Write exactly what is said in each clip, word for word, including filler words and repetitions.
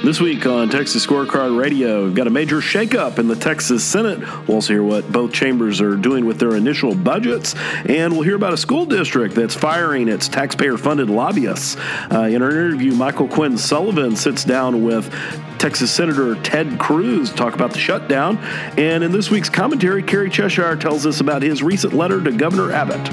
This week on Texas Scorecard Radio, we've got a major shakeup in the Texas Senate. We'll also hear what both chambers are doing with their initial budgets, and we'll hear about a school district that's firing its taxpayer-funded lobbyists. Uh, in our interview, Michael Quinn Sullivan sits down with Texas Senator Ted Cruz to talk about the shutdown. And in this week's commentary, Kerry Cheshire tells us about his recent letter to Governor Abbott.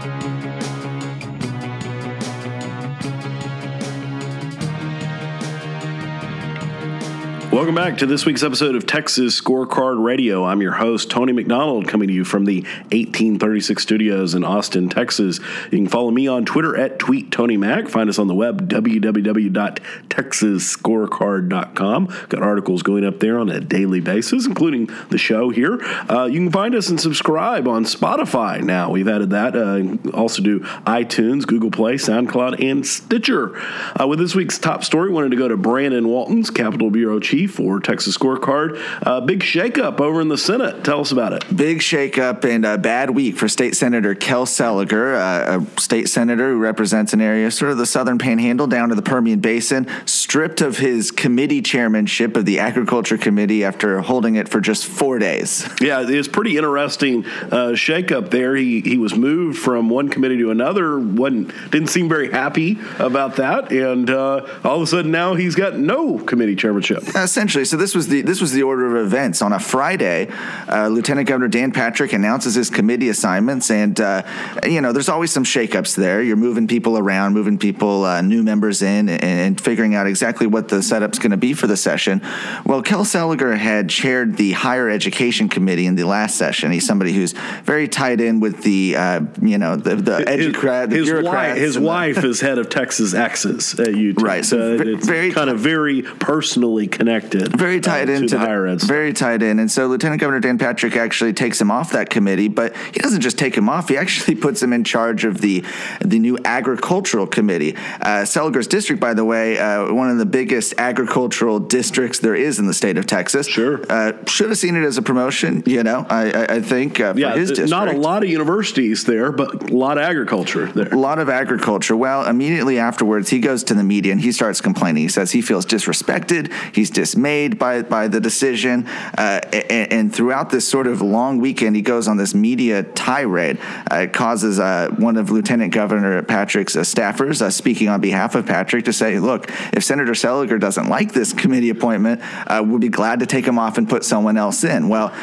Welcome back to this week's episode of Texas Scorecard Radio. I'm your host, Tony McDonald, coming to you from the eighteen thirty-six studios in Austin, Texas. You can follow me on Twitter at TweetTonyMac. Find us on the web, w w w dot texas scorecard dot com. Got articles going up there on a daily basis, including the show here. Uh, you can find us and subscribe on Spotify now. We've added that. Uh, also do iTunes, Google Play, SoundCloud, and Stitcher. Uh, with this week's top story, wanted to go to Brandon Waltons, Capitol Bureau Chief for Texas Scorecard. Uh, big shakeup over in the Senate. Tell us about it. Big shakeup and a bad week for State Senator Kel Seliger, uh, a state senator who represents an area sort of the southern panhandle down to the Permian Basin, stripped of his committee chairmanship of the Agriculture Committee after holding it for just four days. Yeah, it's pretty interesting uh, shakeup there. He he was moved from one committee to another. wasn't Didn't seem very happy about that, and uh, all of a sudden now he's got no committee chairmanship. Essentially, so this was the this was the order of events. On a Friday, uh, Lieutenant Governor Dan Patrick announces his committee assignments, and uh, you know there's always some shakeups there. You're moving people around, moving people, uh, new members in, and, and figuring out exactly what the setup's going to be for the session. Well, Kel Seliger had chaired the Higher Education Committee in the last session. He's somebody who's very tied in with the uh, you know the the educrat, the his bureaucrats. Wife, his and wife the, is head of Texas Access at U T. Right, so uh, v- it's very kind of very personally connected. Very tied uh, into to the higher ed stuff. Very tied in. And so Lieutenant Governor Dan Patrick actually takes him off that committee, but he doesn't just take him off. He actually puts him in charge of the the new Agricultural Committee. Uh, Seliger's district, by the way, uh, one of the biggest agricultural districts there is in the state of Texas. Sure. Uh, should have seen it as a promotion, you know, I, I, I think, uh, for yeah, his district. Not a lot of universities there, but a lot of agriculture there. A lot of agriculture. Well, immediately afterwards, he goes to the media and he starts complaining. He says he feels disrespected. He's dismayed by by the decision, uh, and, and throughout this sort of long weekend, he goes on this media tirade. Uh, it causes uh, one of Lieutenant Governor Patrick's uh, staffers, uh, speaking on behalf of Patrick, to say, look, if Senator Seliger doesn't like this committee appointment, uh, we'll be glad to take him off and put someone else in. Well,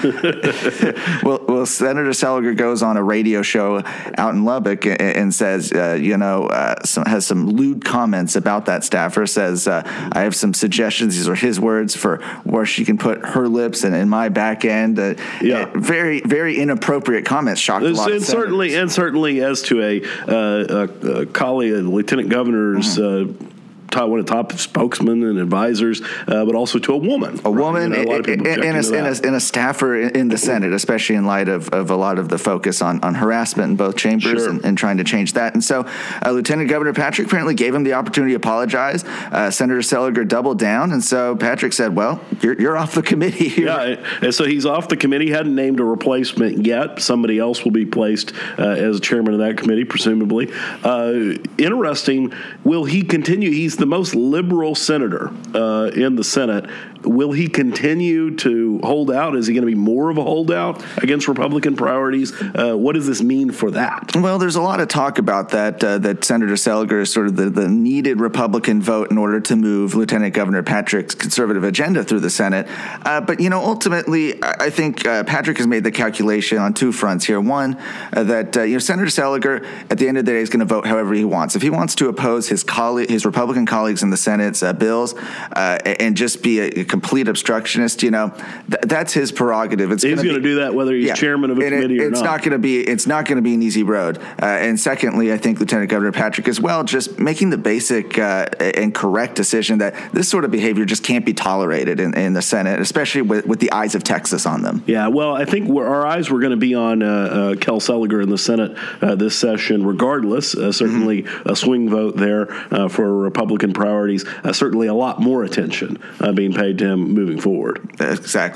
well, well, Senator Seliger goes on a radio show out in Lubbock and, and says, uh, you know, uh, some, has some lewd comments about that staffer, says, uh, I have some suggestions, these are his words, for where she can put her lips and in my back end. Uh, yeah. Very, very inappropriate comments. Shocked a lot and of certainly, and certainly as to a, uh, a, a colleague, a lieutenant governor's mm-hmm. uh, one of the top spokesmen and advisors, uh, but also to a woman. A woman right? you know, a lot of people and, and, a, and, a, and a staffer in the Senate, especially in light of, of a lot of the focus on, on harassment in both chambers sure. and, and trying to change that. And so uh, Lieutenant Governor Patrick apparently gave him the opportunity to apologize. Uh, Senator Seliger doubled down, and so Patrick said, well, you're, you're off the committee here. Yeah, and so he's off the committee, hadn't named a replacement yet. Somebody else will be placed uh, as chairman of that committee, presumably. Uh, interesting, will he continue? He's the most liberal senator uh, in the Senate. Will he continue to hold out? Is he going to be more of a holdout against Republican priorities? Uh, what does this mean for that? Well, there's a lot of talk about that, uh, that Senator Seliger is sort of the, the needed Republican vote in order to move Lieutenant Governor Patrick's conservative agenda through the Senate. Uh, but, you know, ultimately, I think uh, Patrick has made the calculation on two fronts here. One, uh, that, uh, you know, Senator Seliger, at the end of the day, is going to vote however he wants. If he wants to oppose his colleague, his Republican colleagues in the Senate's uh, bills uh, and just be a, a complete obstructionist, you know, th- that's his prerogative. It's he's going to do that whether he's yeah, chairman of a committee it, or it's not. not going to be it's not going to be an easy road. Uh, and secondly, I think Lieutenant Governor Patrick as well, just making the basic uh, and correct decision that this sort of behavior just can't be tolerated in, in the Senate, especially with, with the eyes of Texas on them. Yeah, well, I think we're, our eyes were going to be on uh, uh, Kel Seliger in the Senate uh, this session, regardless. Uh, certainly mm-hmm. a swing vote there uh, for Republican priorities. Uh, certainly a lot more attention uh, being paid to him moving forward. Exactly.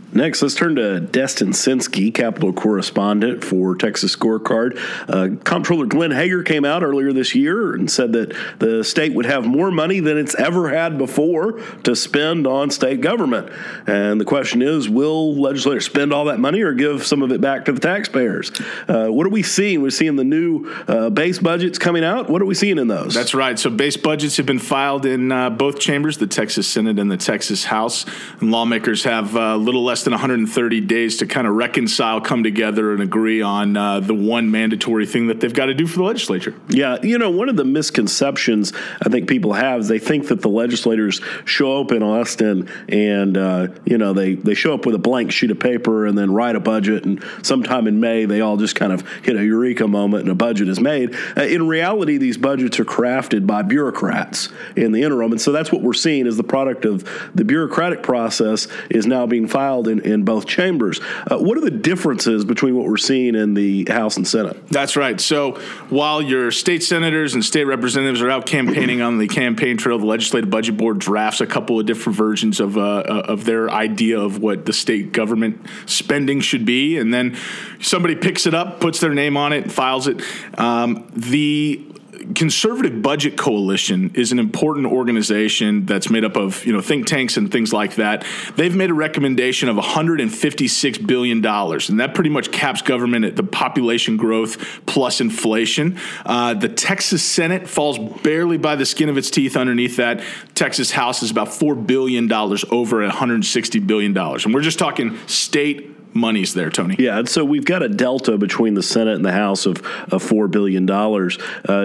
Next, let's turn to Destin Sinsky, Capitol correspondent for Texas Scorecard. Uh, Comptroller Glenn Hager came out earlier this year and said that the state would have more money than it's ever had before to spend on state government. And the question is, will legislators spend all that money or give some of it back to the taxpayers? Uh, what are we seeing? We're seeing the new uh, base budgets coming out. What are we seeing in those? That's right. So base budgets have been filed in uh, both chambers, the Texas Senate and the Texas House. And lawmakers have a uh, little less than one hundred thirty days to kind of reconcile, come together, and agree on uh, the one mandatory thing that they've got to do for the legislature. Yeah, you know, one of the misconceptions I think people have is they think that the legislators show up in Austin and, uh, you know, they, they show up with a blank sheet of paper and then write a budget, and sometime in May they all just kind of hit a eureka moment and a budget is made. Uh, in reality, these budgets are crafted by bureaucrats in the interim, and so that's what we're seeing is the product of the bureaucratic process is now being filed in, in both chambers. Uh, what are the differences between what we're seeing in the House and Senate? That's right. So while your state senators and state representatives are out campaigning on the campaign trail, the Legislative Budget Board drafts a couple of different versions of uh, of their idea of what the state government spending should be, and then somebody picks it up, puts their name on it, and files it. Um, the Conservative Budget Coalition is an important organization that's made up of, you know, think tanks and things like that. They've made a recommendation of one hundred fifty-six billion dollars, and that pretty much caps government at the population growth plus inflation. Uh, the Texas Senate falls barely by the skin of its teeth underneath that. Texas House is about four billion dollars over at one hundred sixty billion dollars, and we're just talking state money's there, Tony. Yeah, and so we've got a delta between the Senate and the House of, of four billion dollars. Uh,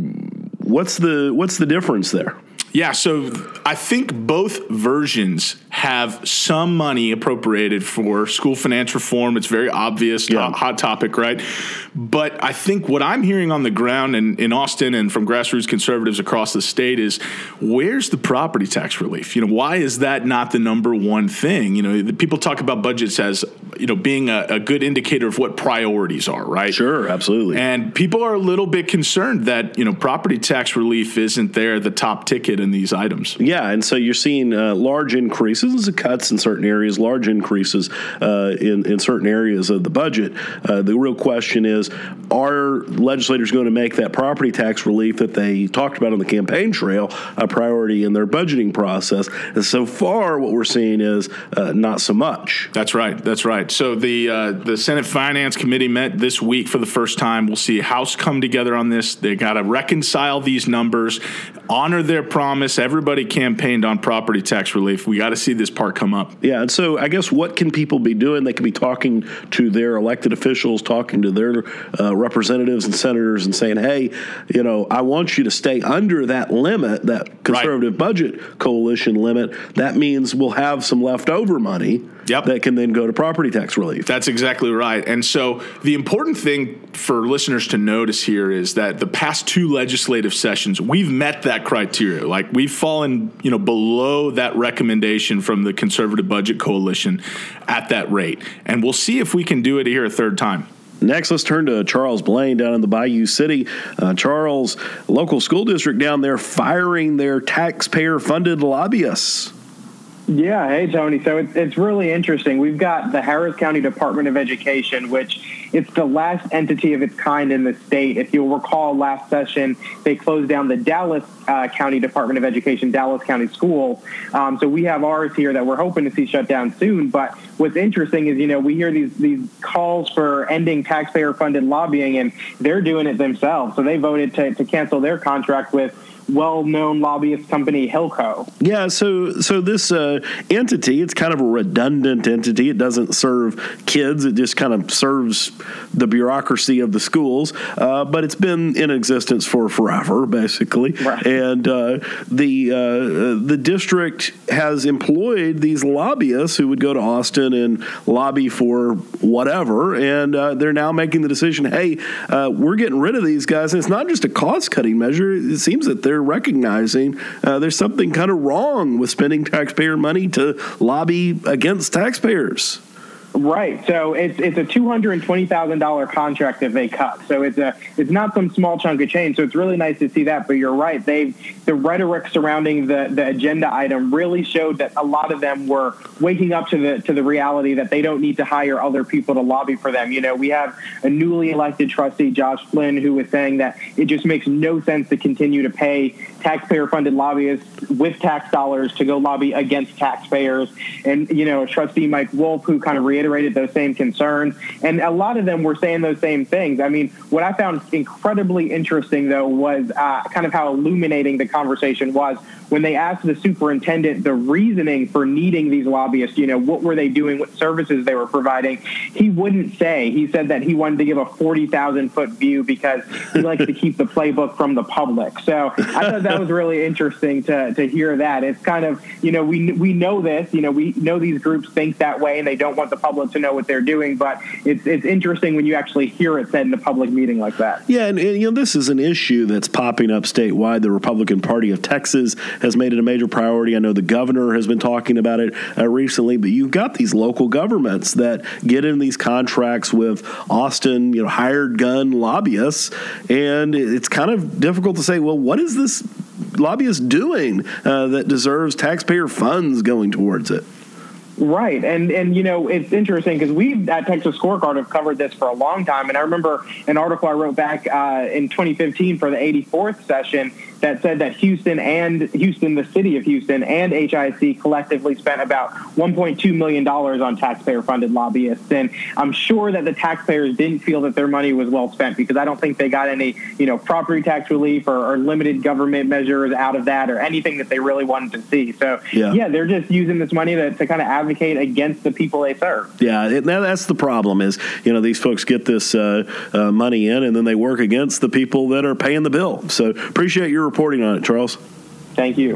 what's the what's the difference there? Yeah, so I think both versions have some money appropriated for school finance reform. It's very obvious, yeah. hot, hot topic, right? But I think what I'm hearing on the ground in, in Austin and from grassroots conservatives across the state is, where's the property tax relief? You know, why is that not the number one thing? You know, the people talk about budgets as, you know, being a, a good indicator of what priorities are, right? Sure, absolutely. And people are a little bit concerned that, you know, property tax relief isn't there, the top ticket in these items. Yeah, and so you're seeing uh, large increases, cuts in certain areas, large increases uh, in, in certain areas of the budget. Uh, the real question is, are legislators going to make that property tax relief that they talked about on the campaign trail a priority in their budgeting process? And so far, what we're seeing is uh, not so much. That's right. That's right. So the uh, the Senate Finance Committee met this week for the first time. We'll see House come together on this. They got to reconcile these numbers, honor their promise. Everybody campaigned on property tax relief. We got to see this part come up. Yeah, and so I guess what can people be doing? They can be talking to their elected officials, talking to their uh, representatives and senators and saying, hey, you know, I want you to stay under that limit, that conservative right. budget coalition limit. That means we'll have some leftover money yep. that can then go to property tax relief. That's exactly right. And so the important thing for listeners to notice here is that the past two legislative sessions, we've met that criteria. Like, we've fallen, you know, below that recommendation from the Conservative Budget Coalition at that rate. And we'll see if we can do it here a third time. Next, let's turn to Charles Blaine down in the Bayou City. Uh, Charles, local school district down there firing their taxpayer-funded lobbyists. Yeah, hey, Tony. So it's, it's really interesting. We've got the Harris County Department of Education, which it's the last entity of its kind in the state. If you'll recall, last session, they closed down the Dallas uh, County Department of Education, Dallas County School. Um, so we have ours here that we're hoping to see shut down soon. But what's interesting is, you know, we hear these, these calls for ending taxpayer-funded lobbying, and they're doing it themselves. So they voted to, to cancel their contract with well-known lobbyist company Hilco. Yeah, so so this uh, entity, it's kind of a redundant entity. It doesn't serve kids. It just kind of serves the bureaucracy of the schools. Uh, but it's been in existence for forever, basically. Right. And uh, the uh, the district has employed these lobbyists who would go to Austin and lobby for whatever. And uh, they're now making the decision, hey, uh, we're getting rid of these guys. And it's not just a cost-cutting measure. It seems that they're recognizing uh, there's something kind of wrong with spending taxpayer money to lobby against taxpayers. Right. So it's it's a two hundred twenty thousand dollars contract that they cut. So it's a it's not some small chunk of change. So it's really nice to see that. But you're right. They the rhetoric surrounding the, the agenda item really showed that a lot of them were waking up to the to the reality that they don't need to hire other people to lobby for them. You know, we have a newly elected trustee, Josh Flynn, who was saying that it just makes no sense to continue to pay taxpayer-funded lobbyists with tax dollars to go lobby against taxpayers. And, you know, Trustee Mike Wolf, who kind of reiterated those same concerns. And a lot of them were saying those same things. I mean, what I found incredibly interesting, though, was uh, kind of how illuminating the conversation was when they asked the superintendent the reasoning for needing these lobbyists. You know, what were they doing, what services they were providing. He wouldn't say. He said that he wanted to give a forty thousand foot view because he likes to keep the playbook from the public. So I thought that was really interesting to, to hear that. It's kind of, you know, we we know this, you know, we know these groups think that way and they don't want the public to know what they're doing, but it's it's interesting when you actually hear it said in a public meeting like that. Yeah, and, and you know, this is an issue that's popping up statewide. The Republican Party of Texas has made it a major priority. I know the governor has been talking about it uh, recently, but you've got these local governments that get in these contracts with Austin, you know, hired gun lobbyists, and it's kind of difficult to say, well, what is this lobbyist doing uh, that deserves taxpayer funds going towards it? Right. And, and you know, it's interesting because we at Texas Scorecard have covered this for a long time. And I remember an article I wrote back uh, in twenty fifteen for the eighty-fourth session that said that Houston and Houston, the city of Houston, and H I C collectively spent about one point two million dollars on taxpayer-funded lobbyists. And I'm sure that the taxpayers didn't feel that their money was well spent because I don't think they got any, you know, property tax relief or, or limited government measures out of that or anything that they really wanted to see. So, yeah, yeah they're just using this money to, to kind of advocate against the people they serve. Yeah, it, that's the problem is, you know, these folks get this uh, uh, money in and then they work against the people that are paying the bill. So appreciate your reporting on it, Charles. Thank you.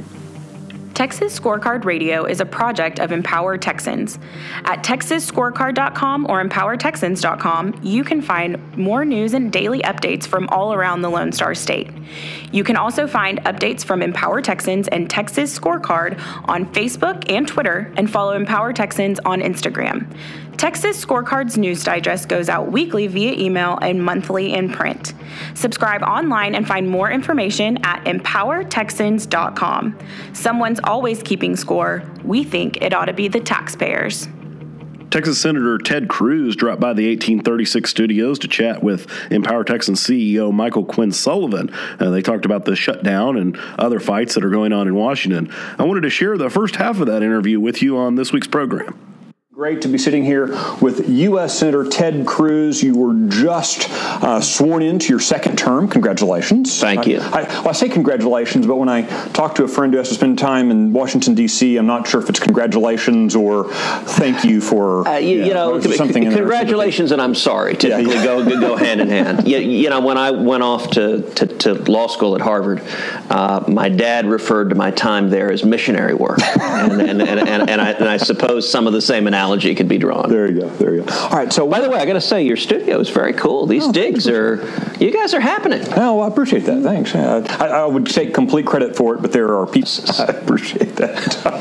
Texas Scorecard Radio is a project of Empower Texans. At texas scorecard dot com or empower texans dot com, you can find more news and daily updates from all around the Lone Star State. You can also find updates from Empower Texans and Texas Scorecard on Facebook and Twitter, and follow Empower Texans on Instagram. Texas Scorecard's news digest goes out weekly via email and monthly in print. Subscribe online and find more information at empower texans dot com. Someone's always keeping score. We think it ought to be the taxpayers. Texas Senator Ted Cruz dropped by the eighteen thirty-six studios to chat with Empower Texans C E O Michael Quinn Sullivan. Uh, they talked about the shutdown and other fights that are going on in Washington. I wanted to share the first half of that interview with you on this week's program. Great to be sitting here with U S Senator Ted Cruz. You were just uh, sworn into your second term. Congratulations. Thank you. I, I, well, I say congratulations, but when I talk to a friend who has to spend time in Washington, D C, I'm not sure if it's congratulations or thank you for, uh, you, yeah, you know, something in congratulations and I'm sorry typically yeah, yeah. go go hand in hand. You, you know, when I went off to, to, to law school at Harvard, uh, my dad referred to my time there as missionary work. and, and, and, and, and, I, and I suppose some of the same analysis could be drawn. There you go. There you go. All right. So, by the way, I got to say, your studio is very cool. These oh, digs are, you guys are happening. Oh, well, I appreciate that. Thanks. Uh, I, I would take complete credit for it, but there are people. I appreciate that.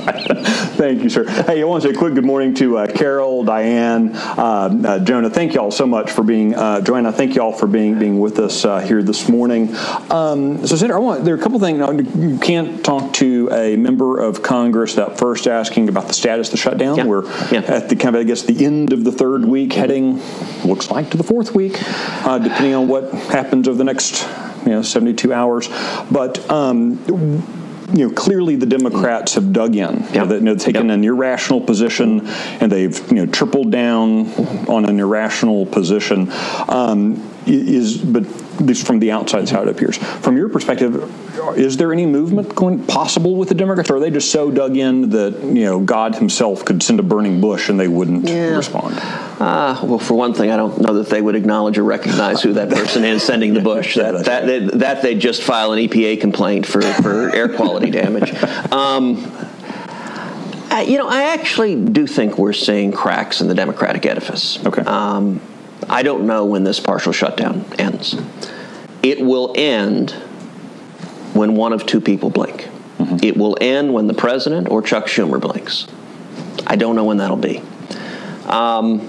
Thank you, sir. Hey, I want to say a quick good morning to uh, Carol, Diane, uh, uh, Jonah. Thank y'all so much for being, uh, Joanna. Thank y'all for being being with us uh, here this morning. Um, so, Senator, I want there are a couple things. You can't talk to a member of Congress without first asking about the status of the shutdown. Yeah. We're yeah. at the kind of, I guess, the end of the third week, heading, looks like, to the fourth week, uh, depending on what happens over the next, you know, seventy-two hours. But, um, you know, clearly the Democrats have dug in. Yep. You know, they, you know, taken yep. an irrational position, and they've, you know, tripled down on an irrational position. Um, is, but at least from the outside, that's how it appears. From your perspective, is there any movement going possible with the Democrats, or are they just so dug in that, you know, God himself could send a burning bush and they wouldn't yeah. respond? Uh, well, for one thing, I don't know that they would acknowledge or recognize who that person is sending the bush. That that they, that they just file an E P A complaint for, for air quality damage. Um, I, you know, I actually do think we're seeing cracks in the Democratic edifice. Okay. Um, I don't know when this partial shutdown ends. It will end when one of two people blink. Mm-hmm. It will end when the president or Chuck Schumer blinks. I don't know when that'll be. Um,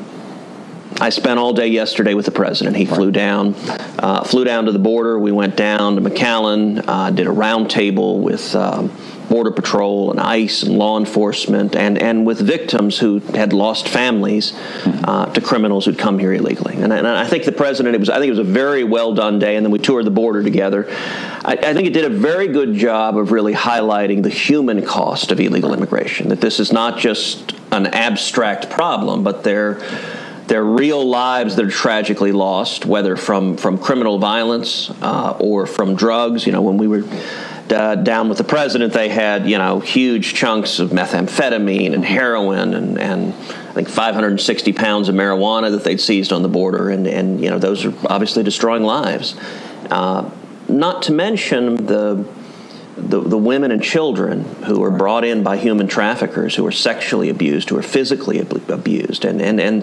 I spent all day yesterday with the president. He flew down, uh, flew down to the border. We went down to McAllen, uh, did a roundtable with um, Border Patrol and ICE and law enforcement, and, and with victims who had lost families uh, to criminals who'd come here illegally. And I, and I think the president, it was, I think it was a very well done day. And then we toured the border together. I, I think it did a very good job of really highlighting the human cost of illegal immigration. That this is not just an abstract problem, but they're They're real lives that are tragically lost, whether from, from criminal violence uh, or from drugs. You know, when we were uh, down with the president, they had, you know, huge chunks of methamphetamine and heroin and, and I think five hundred sixty pounds of marijuana that they'd seized on the border. And, and you know, those are obviously destroying lives. Uh, not to mention the The, the women and children who are brought in by human traffickers, who are sexually abused, who are physically ab- abused, and, and, and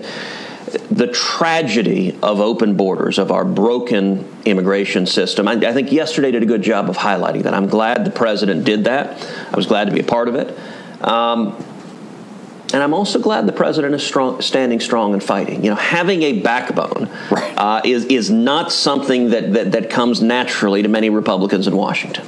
the tragedy of open borders, of our broken immigration system. I, I think yesterday did a good job of highlighting that. I'm glad the president did that. I was glad to be a part of it. Um, and I'm also glad the president is strong, standing strong and fighting. You know, having a backbone right. uh, is, is not something that, that, that comes naturally to many Republicans in Washington.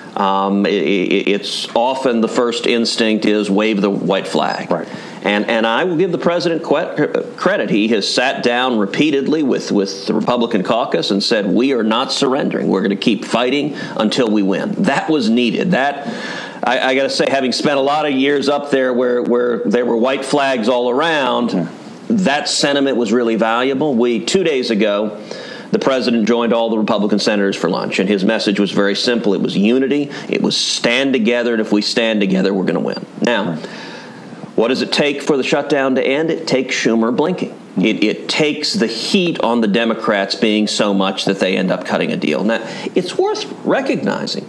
Um, it, it's often the first instinct is wave the white flag. Right. And and I will give the president credit. He has sat down repeatedly with, with the Republican caucus and said, we are not surrendering. We're going to keep fighting until we win. That was needed. That, I, I got to say, having spent a lot of years up there where, where there were white flags all around, yeah. that sentiment was really valuable. We, two days ago, the president joined all the Republican senators for lunch, and his message was very simple. It was unity. It was stand together, and if we stand together, we're going to win. Now, right. what does it take for the shutdown to end? It takes Schumer blinking. Mm-hmm. It, it takes the heat on the Democrats being so much that they end up cutting a deal. Now, it's worth recognizing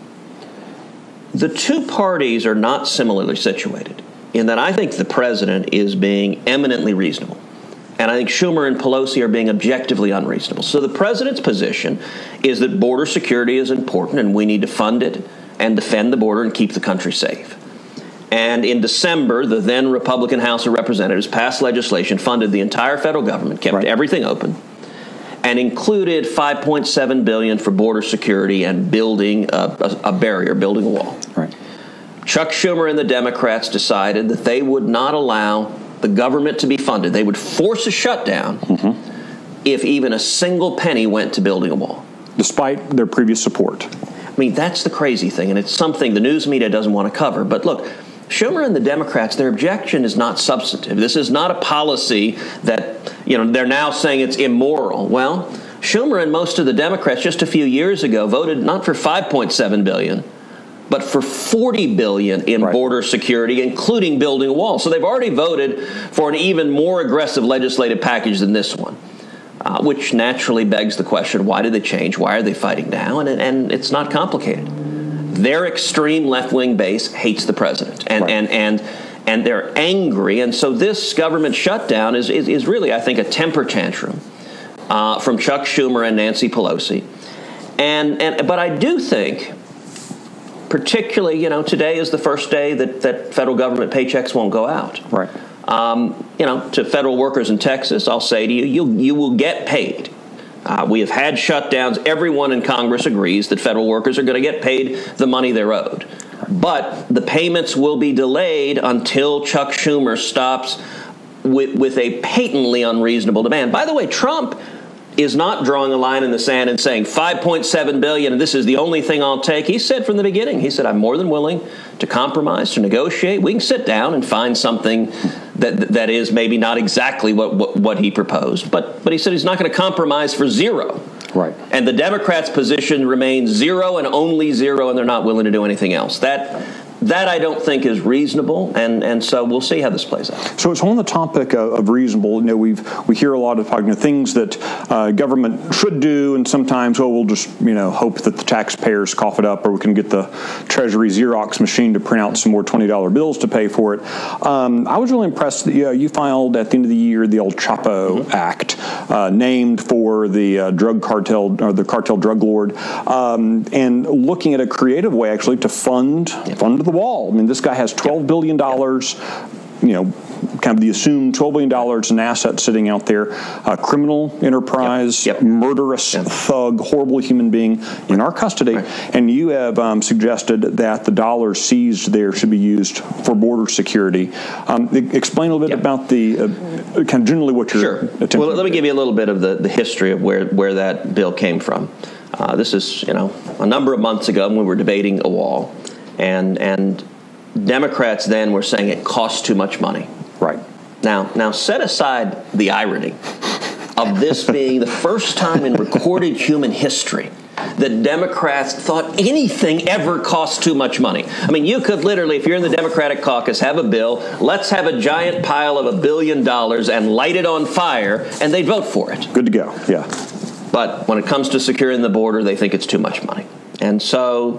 the two parties are not similarly situated in that I think the president is being eminently reasonable. And I think Schumer and Pelosi are being objectively unreasonable. So the president's position is that border security is important and we need to fund it and defend the border and keep the country safe. And in December, the then Republican House of Representatives passed legislation, funded the entire federal government, kept right. everything open, and included five point seven billion dollars for border security and building a, a, a barrier, building a wall. Right. Chuck Schumer and the Democrats decided that they would not allow the government to be funded. They would force a shutdown mm-hmm. if even a single penny went to building a wall. Despite their previous support. I mean, that's the crazy thing, and it's something the news media doesn't want to cover. But look, Schumer and the Democrats, their objection is not substantive. This is not a policy that, you know, they're now saying it's immoral. Well, Schumer and most of the Democrats just a few years ago voted not for five point seven billion dollars, but for forty billion dollars in right. border security, including building a wall. So they've already voted for an even more aggressive legislative package than this one, uh, which naturally begs the question, why did they change? Why are they fighting now? And, and it's not complicated. Their extreme left-wing base hates the president, and, right. and, and, and they're angry. And so this government shutdown is, is, is really, I think, a temper tantrum uh, from Chuck Schumer and Nancy Pelosi. And, and but I do think, particularly, you know, today is the first day that, that federal government paychecks won't go out. Right. Um, you know, to federal workers in Texas, I'll say to you, you, you will get paid. Uh, we have had shutdowns. Everyone in Congress agrees that federal workers are going to get paid the money they're owed. But the payments will be delayed until Chuck Schumer stops with, with a patently unreasonable demand. By the way, Trump is not drawing a line in the sand and saying five point seven billion dollars and this is the only thing I'll take. He said from the beginning, he said, I'm more than willing to compromise, to negotiate. We can sit down and find something that that is maybe not exactly what, what, what he proposed. But but he said he's not going to compromise for zero. Right. And the Democrats' position remains zero and only zero, and they're not willing to do anything else. That That I don't think is reasonable, and, and so we'll see how this plays out. So it's on the topic of, of reasonable. You know, we've we hear a lot of you know, things that uh, government should do, and sometimes, oh, we'll just you know hope that the taxpayers cough it up, or we can get the Treasury Xerox machine to print out some more twenty dollar bills to pay for it. Um, I was really impressed that you, know, you filed at the end of the year the El Chapo mm-hmm. Act, uh, named for the uh, drug cartel or the cartel drug lord, um, and looking at a creative way actually to fund yeah. fund the wall. I mean, this guy has twelve billion dollars, you know, kind of the assumed twelve billion dollars in assets sitting out there, uh, criminal enterprise, yep. Yep. murderous yep. thug, horrible human being in our custody. Right. And you have um, suggested that the dollars seized there should be used for border security. Um, explain a little bit yep. about the uh, kind of generally what you're sure. attempting Well, let me to do. give you a little bit of the, the history of where, where that bill came from. Uh, this is, you know, a number of months ago when we were debating a wall, and and Democrats then were saying it costs too much money. Right. Now, now set aside the irony of this being the first time in recorded human history that Democrats thought anything ever cost too much money. I mean, you could literally, if you're in the Democratic caucus, have a bill, let's have a giant pile of a billion dollars and light it on fire, and they'd vote for it. Good to go, yeah. But when it comes to securing the border, they think it's too much money. And so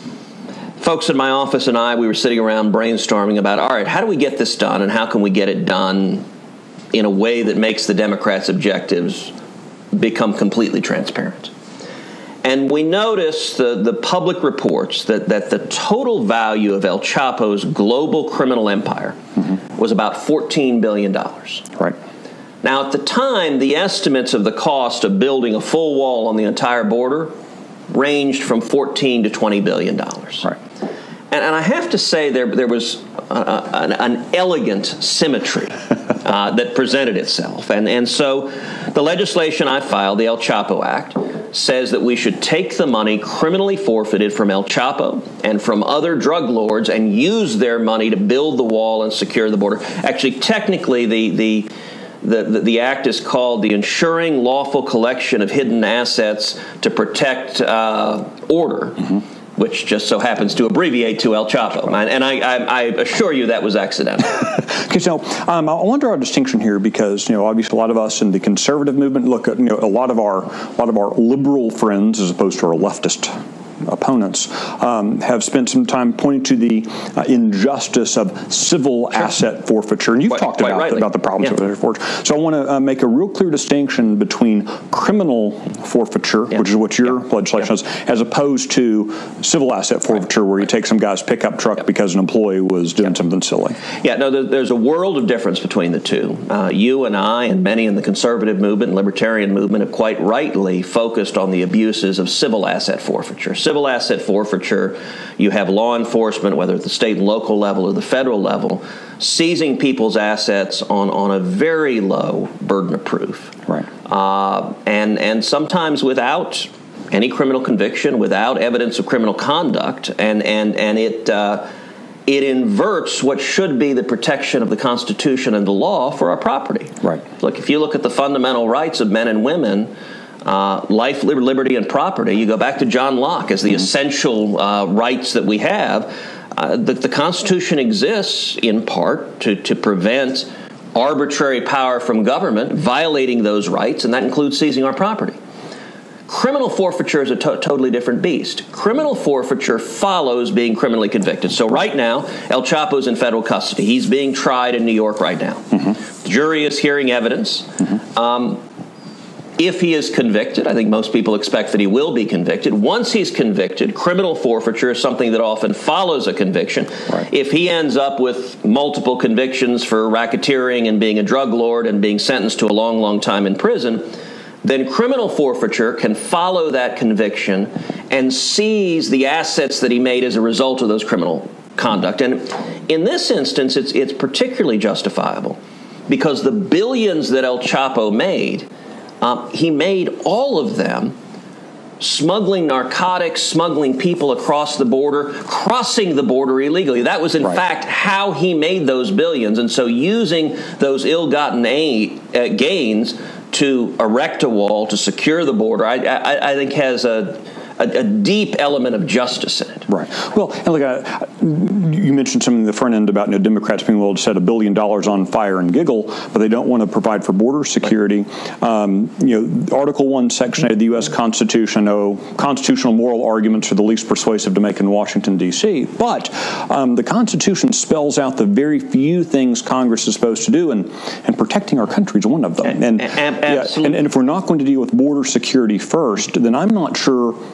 folks in my office and I, we were sitting around brainstorming about, all right, how do we get this done, and how can we get it done in a way that makes the Democrats' objectives become completely transparent? And we noticed the, the public reports that, that the total value of El Chapo's global criminal empire mm-hmm. was about fourteen billion dollars. Right. Now, at the time, the estimates of the cost of building a full wall on the entire border ranged from fourteen to twenty billion dollars. Right. And, and I have to say there, there was a, a, an, an elegant symmetry uh, that presented itself. And, and so the legislation I filed, the El Chapo Act, says that we should take the money criminally forfeited from El Chapo and from other drug lords and use their money to build the wall and secure the border. Actually, technically, the the The, the, the act is called the Ensuring Lawful Collection of Hidden Assets to Protect uh, Order, mm-hmm. which just so happens to abbreviate to El Chapo. And, and I, I, I assure you that was accidental. Okay, so um, I want to draw a distinction here because, you know, obviously a lot of us in the conservative movement look at, you know, a lot of our, a lot of our liberal friends as opposed to our leftist opponents um, have spent some time pointing to the uh, injustice of civil sure. asset forfeiture, and you've quite, talked quite about rightly. about the problems yeah. of asset forfeiture. So I want to uh, make a real clear distinction between criminal forfeiture, yeah. which is what your yeah. legislation is, yeah. as opposed to civil asset forfeiture, right. where you take some guy's pickup truck yeah. because an employee was doing yeah. something silly. Yeah, no, there's a world of difference between the two. Uh, you and I and many in the conservative movement and libertarian movement have quite rightly focused on the abuses of civil asset forfeiture. Civil asset forfeiture Forfeiture, you have law enforcement, whether at the state and local level or the federal level, seizing people's assets on, on a very low burden of proof. Right. Uh, and, and sometimes without any criminal conviction, without evidence of criminal conduct, and, and, and it, uh, it inverts what should be the protection of the Constitution and the law for our property. Right. Look, if you look at the fundamental rights of men and women, Uh, life, liberty, and property. You go back to John Locke as the mm-hmm. essential uh, rights that we have. Uh, the, the Constitution exists in part to, to prevent arbitrary power from government violating those rights, and that includes seizing our property. Criminal forfeiture is a to- totally different beast. Criminal forfeiture follows being criminally convicted. So right now, El Chapo's in federal custody. He's being tried in New York right now. Mm-hmm. The jury is hearing evidence. Mm-hmm. Um, If he is convicted, I think most people expect that he will be convicted. Once he's convicted, criminal forfeiture is something that often follows a conviction. Right. If he ends up with multiple convictions for racketeering and being a drug lord and being sentenced to a long, long time in prison, then criminal forfeiture can follow that conviction and seize the assets that he made as a result of those criminal conduct. And in this instance, it's, it's particularly justifiable because the billions that El Chapo made, Um, he made all of them smuggling narcotics, smuggling people across the border, crossing the border illegally. That was, in right. fact, how he made those billions. And so using those ill-gotten aid, uh, gains to erect a wall, to secure the border, I, I, I think has a, a, a deep element of justice in it. Right. Well, and look, uh, you mentioned something in the front end about, you know, Democrats being willing to set a billion dollars on fire and giggle, but they don't want to provide for border security. Right. Um, you know, Article One, Section eight of the U S Constitution, I know constitutional moral arguments are the least persuasive to make in Washington, D C, but um, the Constitution spells out the very few things Congress is supposed to do, and, and protecting our country is one of them. And, a- a- yeah, and, and if we're not going to deal with border security first, then I'm not sure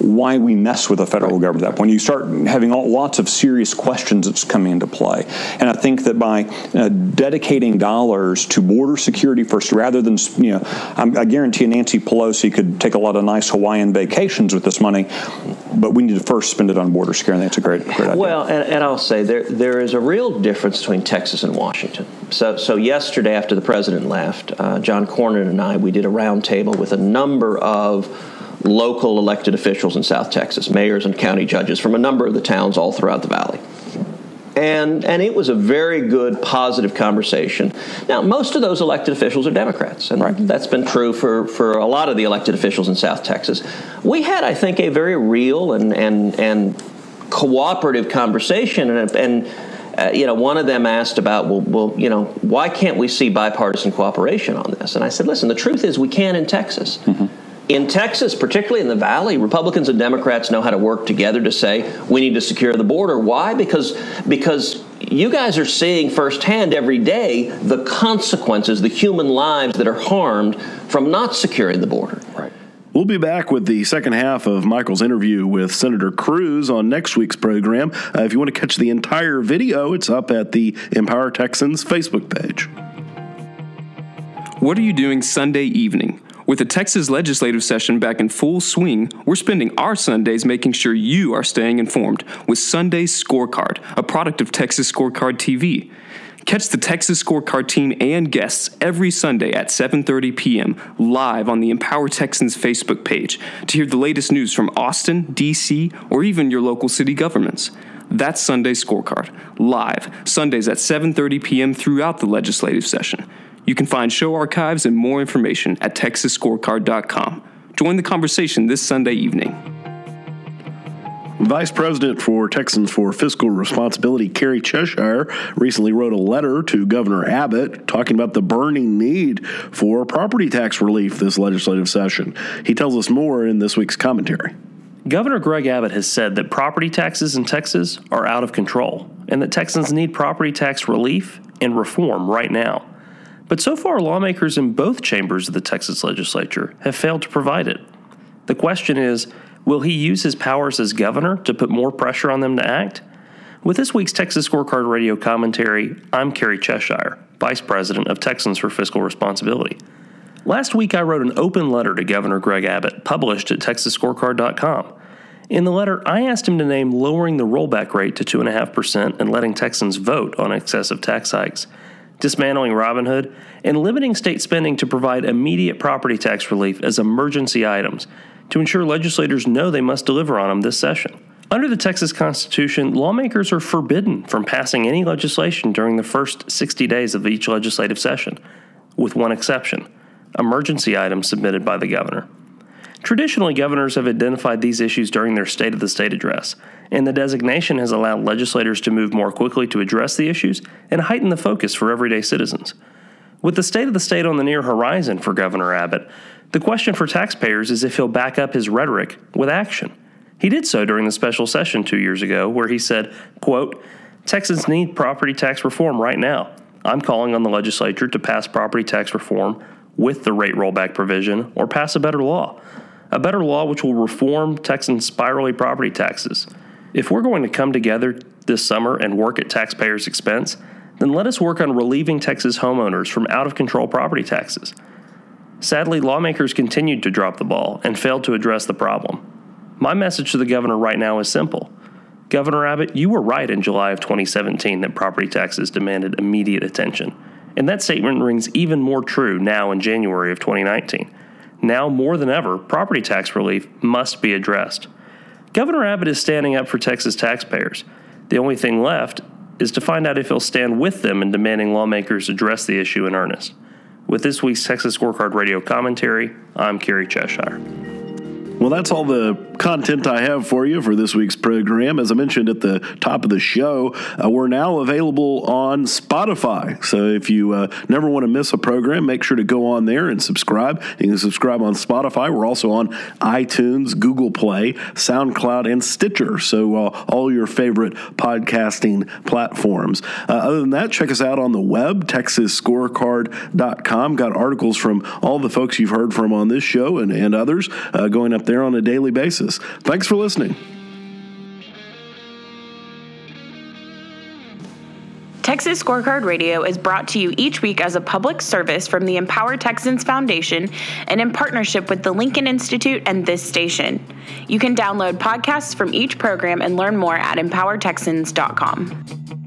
why we mess with the federal government at that point. You start having all, lots of serious questions that's coming into play. And I think that by uh, dedicating dollars to border security first, rather than, you know, I'm, I guarantee Nancy Pelosi could take a lot of nice Hawaiian vacations with this money, but we need to first spend it on border security. That's a great, great idea. Well, and, and I'll say there there is a real difference between Texas and Washington. So, so yesterday after the president left, uh, John Cornyn and I, we did a roundtable with a number of local elected officials in South Texas, mayors and county judges from a number of the towns all throughout the valley. And and it was a very good, positive conversation. Now, most of those elected officials are Democrats, and right. that's been true for, for a lot of the elected officials in South Texas. We had, I think, a very real and and, and cooperative conversation, and, and uh, you know, one of them asked about, well, well, you know, why can't we see bipartisan cooperation on this? And I said, listen, the truth is we can in Texas. Mm-hmm. In Texas, particularly in the Valley, Republicans and Democrats know how to work together to say we need to secure the border. Why? Because because you guys are seeing firsthand every day the consequences, the human lives that are harmed from not securing the border. Right. We'll be back with the second half of Michael's interview with Senator Cruz on next week's program. Uh, if you want to catch the entire video, it's up at the Empower Texans Facebook page. What are you doing Sunday evening? With the Texas legislative session back in full swing, we're spending our Sundays making sure you are staying informed with Sunday Scorecard, a product of Texas Scorecard T V. Catch the Texas Scorecard team and guests every Sunday at seven thirty p.m. live on the Empower Texans Facebook page to hear the latest news from Austin, D C, or even your local city governments. That's Sunday Scorecard, live, Sundays at seven thirty p.m. throughout the legislative session. You can find show archives and more information at texas scorecard dot com. Join the conversation this Sunday evening. Vice President for Texans for Fiscal Responsibility, Carrie Cheshire, recently wrote a letter to Governor Abbott talking about the burning need for property tax relief this legislative session. He tells us more in this week's commentary. Governor Greg Abbott has said that property taxes in Texas are out of control and that Texans need property tax relief and reform right now. But so far, lawmakers in both chambers of the Texas legislature have failed to provide it. The question is, will he use his powers as governor to put more pressure on them to act? With this week's Texas Scorecard Radio commentary, I'm Carrie Cheshire, Vice President of Texans for Fiscal Responsibility. Last week, I wrote an open letter to Governor Greg Abbott, published at texas scorecard dot com. In the letter, I asked him to name lowering the rollback rate to two point five percent and letting Texans vote on excessive tax hikes, dismantling Robinhood, and limiting state spending to provide immediate property tax relief as emergency items to ensure legislators know they must deliver on them this session. Under the Texas Constitution, lawmakers are forbidden from passing any legislation during the first sixty days of each legislative session, with one exception: emergency items submitted by the governor. Traditionally, governors have identified these issues during their State of the State address, and the designation has allowed legislators to move more quickly to address the issues and heighten the focus for everyday citizens. With the State of the State on the near horizon for Governor Abbott, the question for taxpayers is if he'll back up his rhetoric with action. He did so during the special session two years ago, where he said, quote, "Texans need property tax reform right now. I'm calling on the legislature to pass property tax reform with the rate rollback provision or pass a better law. A better law which will reform Texans' spirally property taxes. If we're going to come together this summer and work at taxpayers' expense, then let us work on relieving Texas homeowners from out-of-control property taxes." Sadly, lawmakers continued to drop the ball and failed to address the problem. My message to the governor right now is simple. Governor Abbott, you were right in July of twenty seventeen that property taxes demanded immediate attention, and that statement rings even more true now in January of twenty nineteen. Now more than ever, property tax relief must be addressed. Governor Abbott is standing up for Texas taxpayers. The only thing left is to find out if he'll stand with them in demanding lawmakers address the issue in earnest. With this week's Texas Scorecard Radio commentary, I'm Carrie Cheshire. Well, that's all the content I have for you for this week's program. As I mentioned at the top of the show, uh, we're now available on Spotify. So if you uh, never want to miss a program, make sure to go on there and subscribe. You can subscribe on Spotify. We're also on iTunes, Google Play, SoundCloud, and Stitcher. So uh, all your favorite podcasting platforms. Uh, other than that, check us out on the web, texas scorecard dot com. Got articles from all the folks you've heard from on this show and, and others uh, going up there on a daily basis. Texas. Thanks for listening. Texas Scorecard Radio is brought to you each week as a public service from the Empower Texans Foundation and in partnership with the Lincoln Institute and this station. You can download podcasts from each program and learn more at empower texans dot com.